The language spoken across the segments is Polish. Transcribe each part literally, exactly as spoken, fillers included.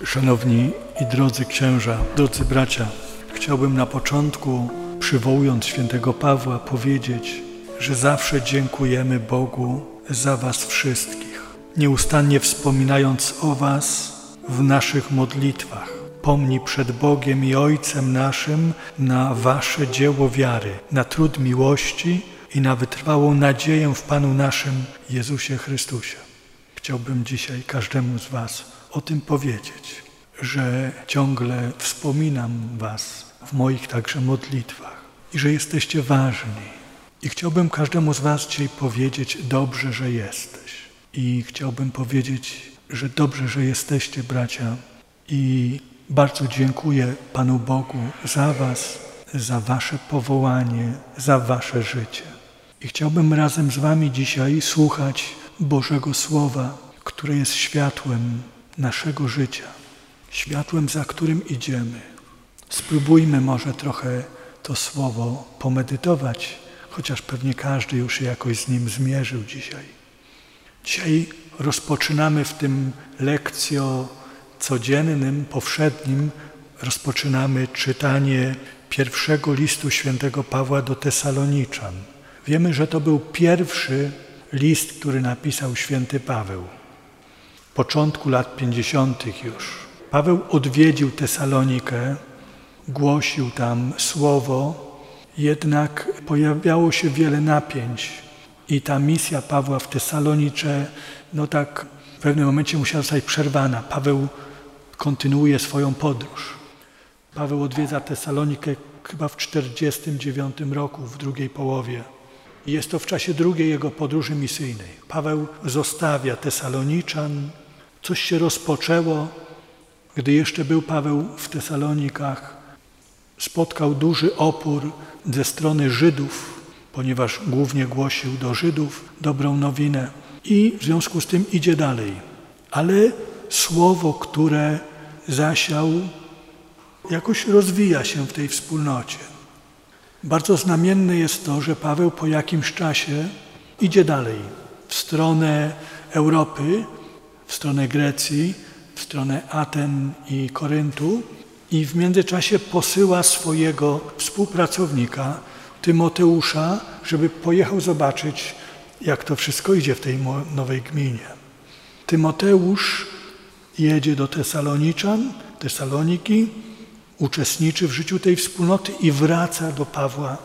Szanowni i drodzy księża, drodzy bracia, chciałbym na początku, przywołując świętego Pawła, powiedzieć, że zawsze dziękujemy Bogu za was wszystkich, nieustannie wspominając o was w naszych modlitwach. Pomnij przed Bogiem i Ojcem naszym na wasze dzieło wiary, na trud miłości i na wytrwałą nadzieję w Panu naszym Jezusie Chrystusie. Chciałbym dzisiaj każdemu z was o tym powiedzieć, że ciągle wspominam was w moich także modlitwach i że jesteście ważni. I chciałbym każdemu z was dzisiaj powiedzieć, dobrze, że jesteś. I chciałbym powiedzieć, że dobrze, że jesteście, bracia. I bardzo dziękuję Panu Bogu za was, za wasze powołanie, za wasze życie. I chciałbym razem z wami dzisiaj słuchać Bożego Słowa, które jest światłem naszego życia, światłem, za którym idziemy. Spróbujmy może trochę to Słowo pomedytować, chociaż pewnie każdy już się jakoś z nim zmierzył dzisiaj. Dzisiaj rozpoczynamy w tym lekcjo codziennym, powszednim, rozpoczynamy czytanie pierwszego listu świętego Pawła do Tesaloniczan. Wiemy, że to był pierwszy list, który napisał święty Paweł. W początku lat pięćdziesiątych już. Paweł odwiedził Tesalonikę, głosił tam słowo, jednak pojawiało się wiele napięć i ta misja Pawła w Tesalonice, no tak w pewnym momencie musiała zostać przerwana. Paweł kontynuuje swoją podróż. Paweł odwiedza Tesalonikę chyba w czterdziestym dziewiątym roku, w drugiej połowie. I jest to w czasie drugiej jego podróży misyjnej. Paweł zostawia Tesaloniczan. Coś się rozpoczęło, gdy jeszcze był Paweł w Tesalonikach. Spotkał duży opór ze strony Żydów, ponieważ głównie głosił do Żydów dobrą nowinę i w związku z tym idzie dalej. Ale słowo, które zasiał, jakoś rozwija się w tej wspólnocie. Bardzo znamienne jest to, że Paweł po jakimś czasie idzie dalej w stronę Europy, w stronę Grecji, w stronę Aten i Koryntu i w międzyczasie posyła swojego współpracownika Tymoteusza, żeby pojechał zobaczyć, jak to wszystko idzie w tej nowej gminie. Tymoteusz jedzie do Tesaloniczan, Tesaloniki, uczestniczy w życiu tej wspólnoty i wraca do Pawła,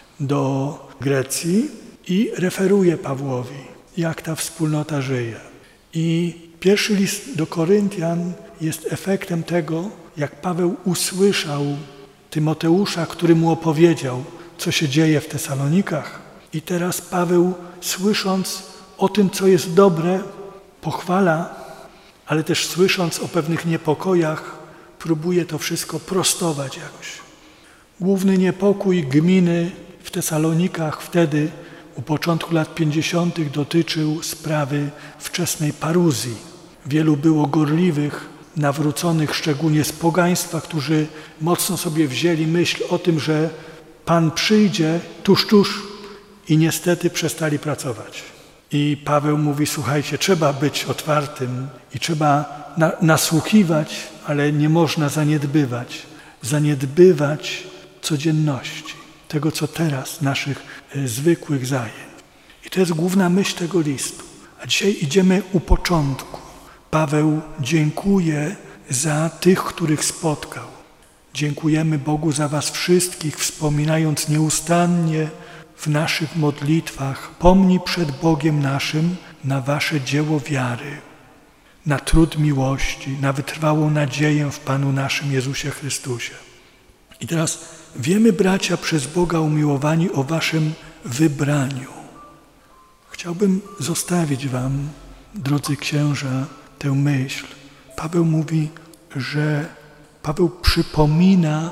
do Grecji i referuje Pawłowi, jak ta wspólnota żyje. I pierwszy list do Koryntian jest efektem tego, jak Paweł usłyszał Tymoteusza, który mu opowiedział, co się dzieje w Tesalonikach. I teraz Paweł, słysząc o tym, co jest dobre, pochwala, ale też słysząc o pewnych niepokojach, próbuje to wszystko prostować jakoś. Główny niepokój gminy w Tesalonikach wtedy, u początku lat pięćdziesiątych, dotyczył sprawy wczesnej paruzji. Wielu było gorliwych, nawróconych, szczególnie z pogaństwa, którzy mocno sobie wzięli myśl o tym, że Pan przyjdzie tuż, tuż i niestety przestali pracować. I Paweł mówi, słuchajcie, trzeba być otwartym i trzeba na, nasłuchiwać, ale nie można zaniedbywać. Zaniedbywać codzienności, tego co teraz, naszych y, zwykłych zajęć. I to jest główna myśl tego listu. A dzisiaj idziemy u początku. Paweł dziękuje za tych, których spotkał. Dziękujemy Bogu za was wszystkich, wspominając nieustannie w naszych modlitwach. Pomnij przed Bogiem naszym na wasze dzieło wiary, na trud miłości, na wytrwałą nadzieję w Panu naszym Jezusie Chrystusie. I teraz wiemy, bracia, przez Boga umiłowani, o waszym wybraniu. Chciałbym zostawić wam, drodzy księża, tę myśl. Paweł mówi, że Paweł przypomina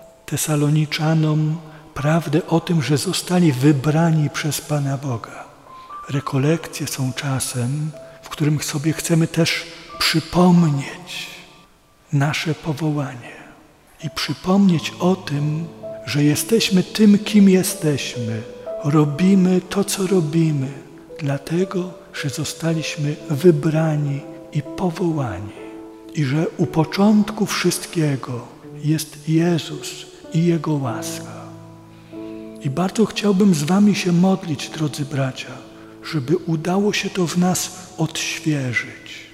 Tesaloniczanom prawdę o tym, że zostali wybrani przez Pana Boga. Rekolekcje są czasem, w którym sobie chcemy też przypomnieć nasze powołanie i przypomnieć o tym, że jesteśmy tym, kim jesteśmy. Robimy to, co robimy, dlatego, że zostaliśmy wybrani i powołani. i że u początku wszystkiego jest Jezus i Jego łaska. I bardzo chciałbym z wami się modlić, drodzy bracia, żeby udało się to w nas odświeżyć.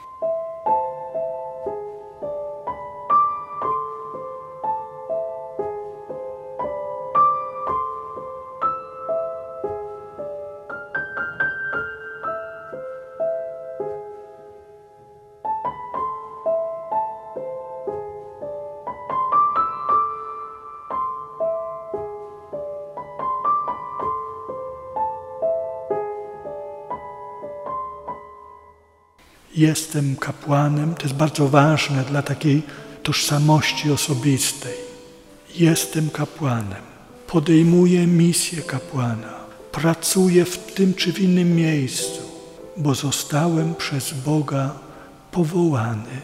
Jestem kapłanem, to jest bardzo ważne dla takiej tożsamości osobistej. Jestem kapłanem, podejmuję misję kapłana, pracuję w tym czy w innym miejscu, bo zostałem przez Boga powołany,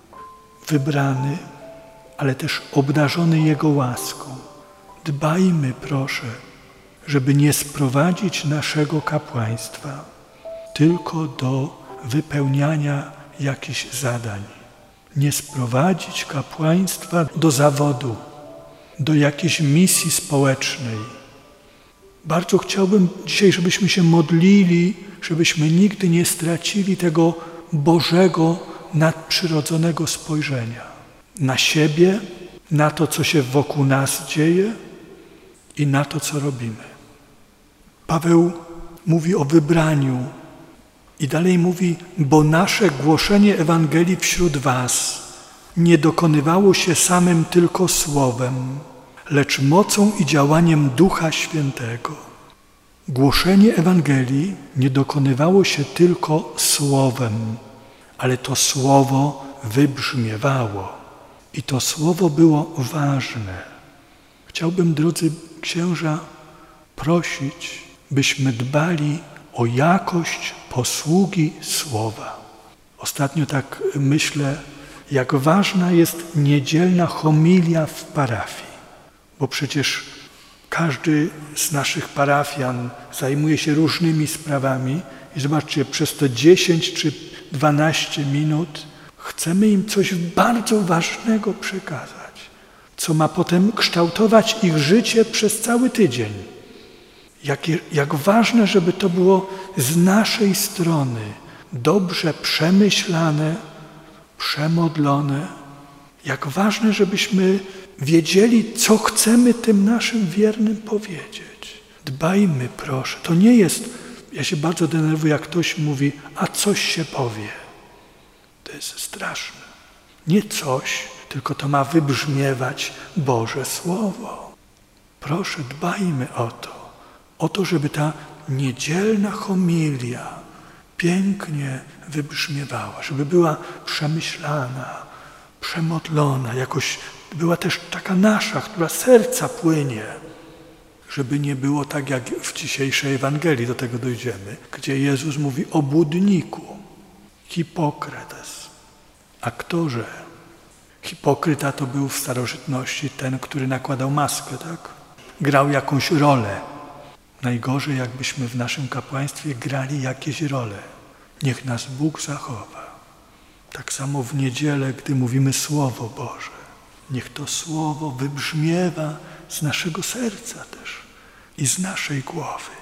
wybrany, ale też obdarzony Jego łaską. Dbajmy, proszę, żeby nie sprowadzić naszego kapłaństwa tylko do wypełniania jakichś zadań. Nie sprowadzić kapłaństwa do zawodu, do jakiejś misji społecznej. Bardzo chciałbym dzisiaj, żebyśmy się modlili, żebyśmy nigdy nie stracili tego Bożego, nadprzyrodzonego spojrzenia na siebie, na to, co się wokół nas dzieje i na to, co robimy. Paweł mówi o wybraniu i dalej mówi, bo nasze głoszenie Ewangelii wśród was nie dokonywało się samym tylko słowem, lecz mocą i działaniem Ducha Świętego. Głoszenie Ewangelii nie dokonywało się tylko słowem, ale to słowo wybrzmiewało i to słowo było ważne. Chciałbym, drodzy księża, prosić, byśmy dbali o jakość posługi słowa. Ostatnio tak myślę, jak ważna jest niedzielna homilia w parafii, bo przecież każdy z naszych parafian zajmuje się różnymi sprawami i zobaczcie, przez to dziesięć czy dwanaście minut chcemy im coś bardzo ważnego przekazać, co ma potem kształtować ich życie przez cały tydzień. Jak, jak ważne, żeby to było z naszej strony dobrze przemyślane, przemodlone. Jak ważne, żebyśmy wiedzieli, co chcemy tym naszym wiernym powiedzieć. Dbajmy, proszę. To nie jest, ja się bardzo denerwuję, jak ktoś mówi, a coś się powie. To jest straszne. Nie coś, tylko to ma wybrzmiewać Boże Słowo. Proszę, dbajmy o to. O to, żeby ta niedzielna homilia pięknie wybrzmiewała, żeby była przemyślana, przemodlona, jakoś była też taka nasza, która z serca płynie, żeby nie było tak jak w dzisiejszej Ewangelii, do tego dojdziemy, gdzie Jezus mówi o błudniku, hipokrytes. A ktože? Hipokryta to był w starożytności ten, który nakładał maskę, tak? Grał jakąś rolę. Najgorzej, jakbyśmy w naszym kapłaństwie grali jakieś role. Niech nas Bóg zachowa. Tak samo w niedzielę, gdy mówimy Słowo Boże. Niech to Słowo wybrzmiewa z naszego serca też i z naszej głowy.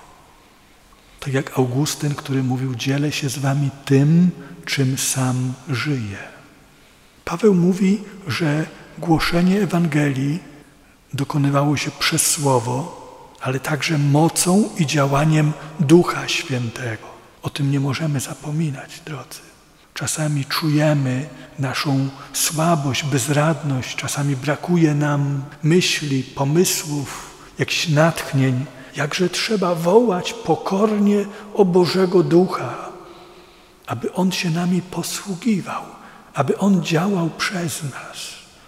Tak jak Augustyn, który mówił, dzielę się z wami tym, czym sam żyję. Paweł mówi, że głoszenie Ewangelii dokonywało się przez Słowo, ale także mocą i działaniem Ducha Świętego. O tym nie możemy zapominać, drodzy. Czasami czujemy naszą słabość, bezradność, czasami brakuje nam myśli, pomysłów, jakichś natchnień. Jakże trzeba wołać pokornie o Bożego Ducha, aby On się nami posługiwał, aby On działał przez nas.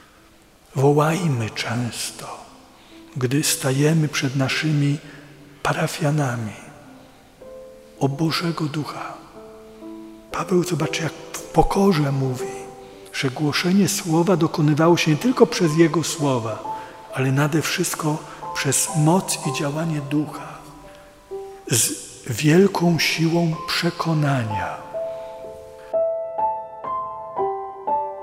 Wołajmy często, gdy stajemy przed naszymi parafianami, o Bożego Ducha. Paweł, zobaczy, jak w pokorze mówi, że głoszenie Słowa dokonywało się nie tylko przez Jego Słowa, ale nade wszystko przez moc i działanie Ducha, z wielką siłą przekonania.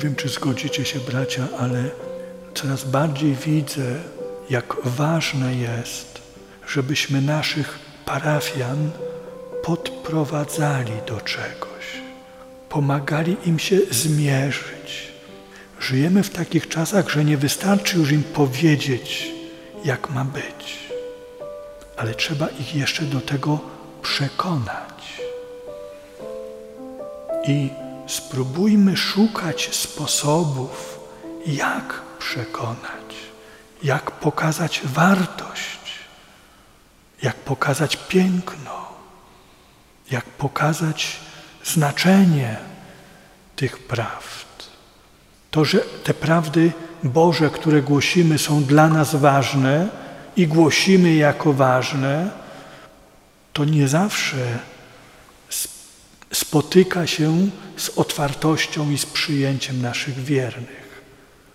wiem, czy zgodzicie się, bracia, ale coraz bardziej widzę, jak ważne jest, żebyśmy naszych parafian podprowadzali do czegoś, pomagali im się zmierzyć. Żyjemy w takich czasach, że nie wystarczy już im powiedzieć, jak ma być, ale trzeba ich jeszcze do tego przekonać. I spróbujmy szukać sposobów, jak przekonać, jak pokazać wartość, jak pokazać piękno, jak pokazać znaczenie tych prawd. To, że te prawdy Boże, które głosimy, są dla nas ważne i głosimy je jako ważne, to nie zawsze spotyka się z otwartością i z przyjęciem naszych wiernych.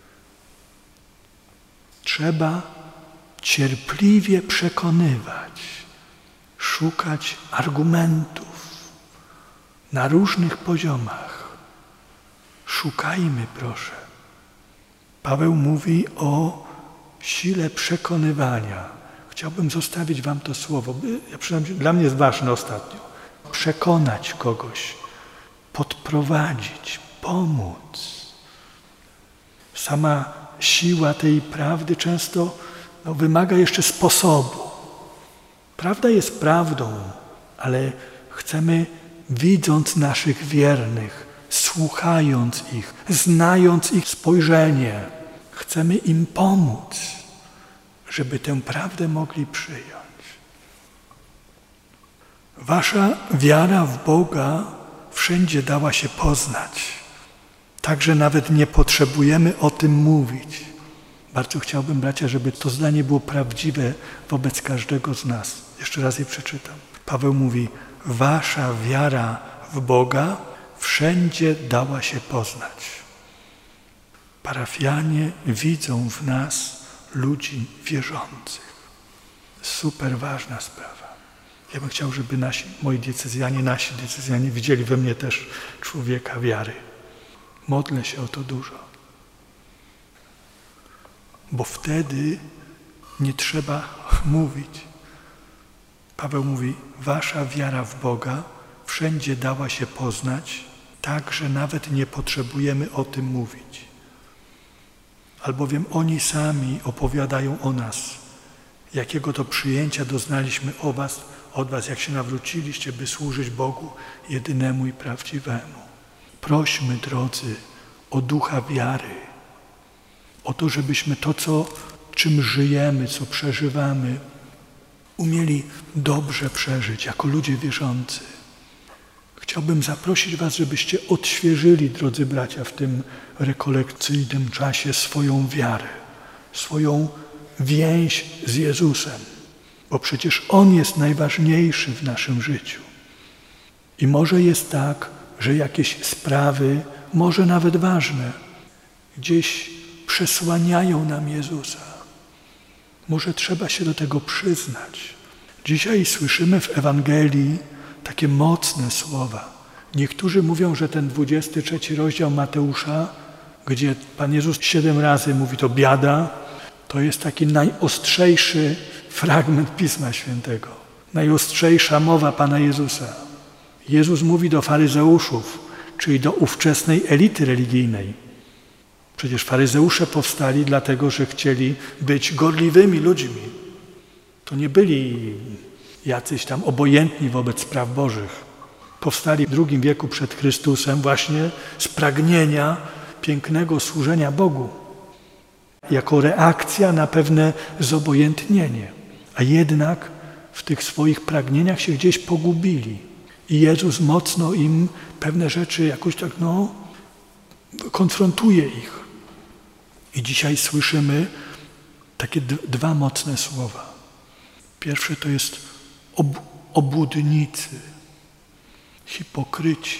Trzeba cierpliwie przekonywać, szukać argumentów na różnych poziomach. Szukajmy, proszę. Paweł mówi o sile przekonywania. Chciałbym zostawić wam to słowo. Ja przynajmniej, dla mnie jest ważne ostatnio. Przekonać kogoś, podprowadzić, pomóc. Sama siła tej prawdy często no, wymaga jeszcze sposobu. Prawda jest prawdą, ale chcemy, widząc naszych wiernych, słuchając ich, znając ich spojrzenie, chcemy im pomóc, żeby tę prawdę mogli przyjąć. Wasza wiara w Boga wszędzie dała się poznać, tak że nawet nie potrzebujemy o tym mówić. Bardzo chciałbym, bracia, żeby to zdanie było prawdziwe wobec każdego z nas. Jeszcze raz je przeczytam. Paweł mówi, wasza wiara w Boga wszędzie dała się poznać. Parafianie widzą w nas ludzi wierzących. Super ważna sprawa. Ja bym chciał, żeby nasi, moi diecezjanie, nasi diecezjanie widzieli we mnie też człowieka wiary. Modlę się o to dużo. Bo wtedy nie trzeba mówić. Paweł mówi, wasza wiara w Boga wszędzie dała się poznać, tak, że nawet nie potrzebujemy o tym mówić. Albowiem oni sami opowiadają o nas, jakiego to przyjęcia doznaliśmy o was, od was, jak się nawróciliście, by służyć Bogu jedynemu i prawdziwemu. Prośmy, drodzy, o ducha wiary, o to, żebyśmy to, co, czym żyjemy, co przeżywamy, umieli dobrze przeżyć jako ludzie wierzący. Chciałbym zaprosić was, żebyście odświeżyli, drodzy bracia, w tym rekolekcyjnym czasie swoją wiarę, swoją więź z Jezusem, bo przecież On jest najważniejszy w naszym życiu. I może jest tak, że jakieś sprawy, może nawet ważne, gdzieś przesłaniają nam Jezusa. Może trzeba się do tego przyznać. Dzisiaj słyszymy w Ewangelii takie mocne słowa. Niektórzy mówią, że ten dwudziesty trzeci rozdział Mateusza, gdzie Pan Jezus siedem razy mówi to biada, to jest taki najostrzejszy fragment Pisma Świętego. Najostrzejsza mowa Pana Jezusa. Jezus mówi do faryzeuszów, czyli do ówczesnej elity religijnej. Przecież faryzeusze powstali dlatego, że chcieli być gorliwymi ludźmi. To nie byli jacyś tam obojętni wobec spraw bożych. Powstali w drugim wieku przed Chrystusem właśnie z pragnienia pięknego służenia Bogu. Jako reakcja na pewne zobojętnienie. A jednak w tych swoich pragnieniach się gdzieś pogubili. I Jezus mocno im pewne rzeczy jakoś tak, no, konfrontuje ich. I dzisiaj słyszymy takie d- dwa mocne słowa. Pierwsze to jest ob- obłudnicy, hipokryci.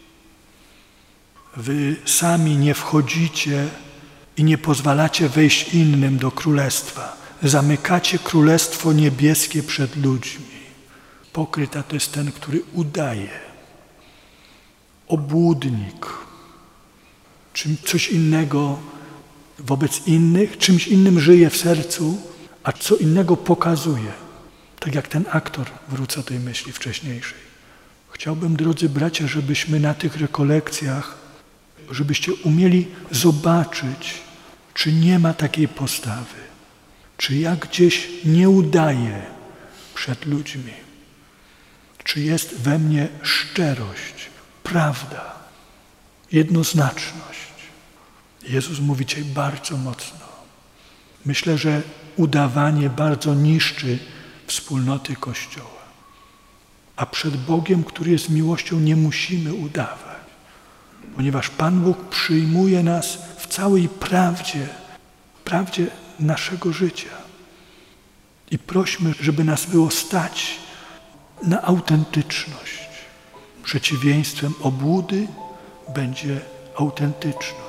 Wy sami nie wchodzicie i nie pozwalacie wejść innym do królestwa. Zamykacie królestwo niebieskie przed ludźmi. Hipokryta to jest ten, który udaje. Obłudnik. czym coś innego wobec innych, czymś innym żyje w sercu, a co innego pokazuje. Tak jak ten aktor, wrócę do tej myśli wcześniejszej. Chciałbym, drodzy bracia, żebyśmy na tych rekolekcjach, żebyście umieli zobaczyć, czy nie ma takiej postawy, czy ja gdzieś nie udaję przed ludźmi, czy jest we mnie szczerość, prawda, jednoznaczność. Jezus mówi dzisiaj bardzo mocno. Myślę, że udawanie bardzo niszczy wspólnoty Kościoła. A przed Bogiem, który jest miłością, nie musimy udawać, ponieważ Pan Bóg przyjmuje nas w całej prawdzie, prawdzie naszego życia. I prośmy, żeby nas było stać na autentyczność. Przeciwieństwem obłudy będzie autentyczność.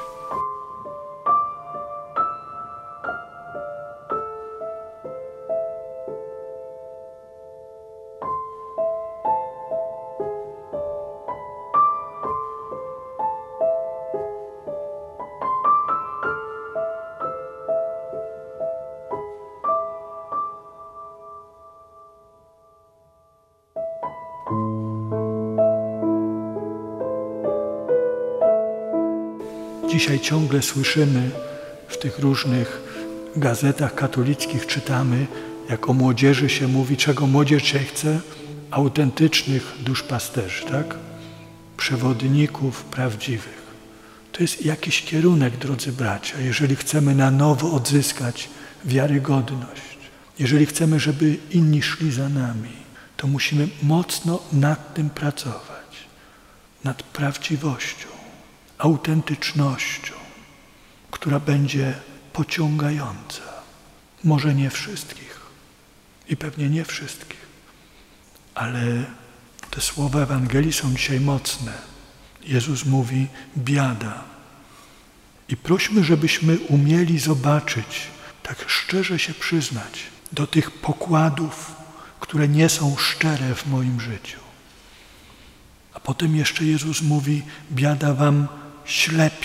Dzisiaj ciągle słyszymy w tych różnych gazetach katolickich, czytamy, jak o młodzieży się mówi, czego młodzież dzisiaj chce? Autentycznych duszpasterzy, tak? Przewodników prawdziwych. To jest jakiś kierunek, drodzy bracia, jeżeli chcemy na nowo odzyskać wiarygodność, jeżeli chcemy, żeby inni szli za nami, to musimy mocno nad tym pracować, nad prawdziwością, autentycznością, która będzie pociągająca. Może nie wszystkich i pewnie nie wszystkich, ale te słowa Ewangelii są dzisiaj mocne. Jezus mówi biada. I prośmy, żebyśmy umieli zobaczyć, tak szczerze się przyznać do tych pokładów, które nie są szczere w moim życiu. A potem jeszcze Jezus mówi, biada wam ślepi,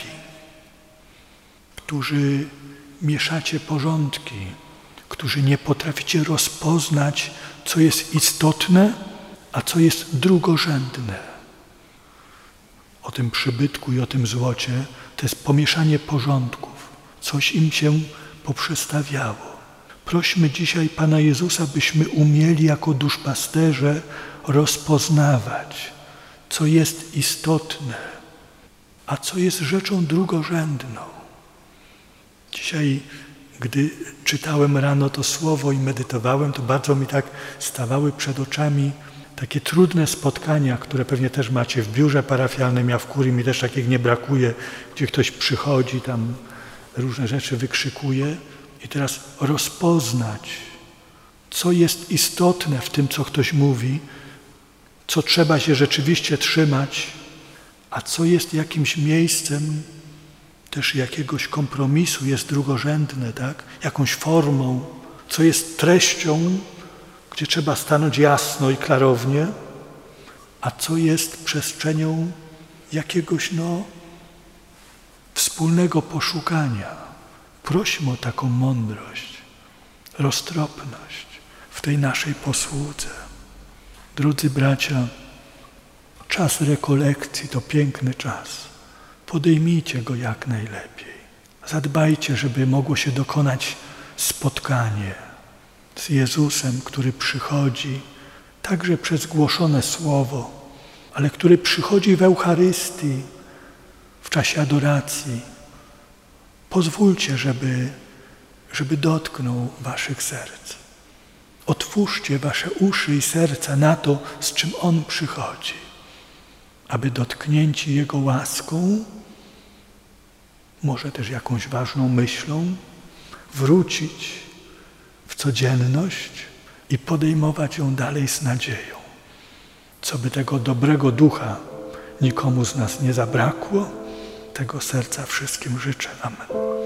którzy mieszacie porządki, którzy nie potraficie rozpoznać, co jest istotne, a co jest drugorzędne. O tym przybytku i o tym złocie to jest pomieszanie porządków. Coś im się poprzestawiało. Prośmy dzisiaj Pana Jezusa, byśmy umieli jako duszpasterze rozpoznawać, co jest istotne, a co jest rzeczą drugorzędną. Dzisiaj, gdy czytałem rano to słowo i medytowałem, to bardzo mi tak stawały przed oczami takie trudne spotkania, które pewnie też macie w biurze parafialnym, ja w kurii mi też takich nie brakuje, gdzie ktoś przychodzi, tam różne rzeczy wykrzykuje i teraz rozpoznać, co jest istotne w tym, co ktoś mówi, co trzeba się rzeczywiście trzymać, a co jest jakimś miejscem też jakiegoś kompromisu, jest drugorzędne, tak? Jakąś formą, co jest treścią, gdzie trzeba stanąć jasno i klarownie, a co jest przestrzenią jakiegoś no, wspólnego poszukania. Prośmy o taką mądrość, roztropność w tej naszej posłudze. Drodzy bracia, czas rekolekcji to piękny czas. Podejmijcie go jak najlepiej. Zadbajcie, żeby mogło się dokonać spotkanie z Jezusem, który przychodzi także przez głoszone słowo, ale który przychodzi w Eucharystii, w czasie adoracji. Pozwólcie, żeby, żeby dotknął waszych serc. Otwórzcie wasze uszy i serca na to, z czym On przychodzi, aby dotknięci Jego łaską, może też jakąś ważną myślą, wrócić w codzienność i podejmować ją dalej z nadzieją. Co by tego dobrego ducha nikomu z nas nie zabrakło, tego serca wszystkim życzę. Amen.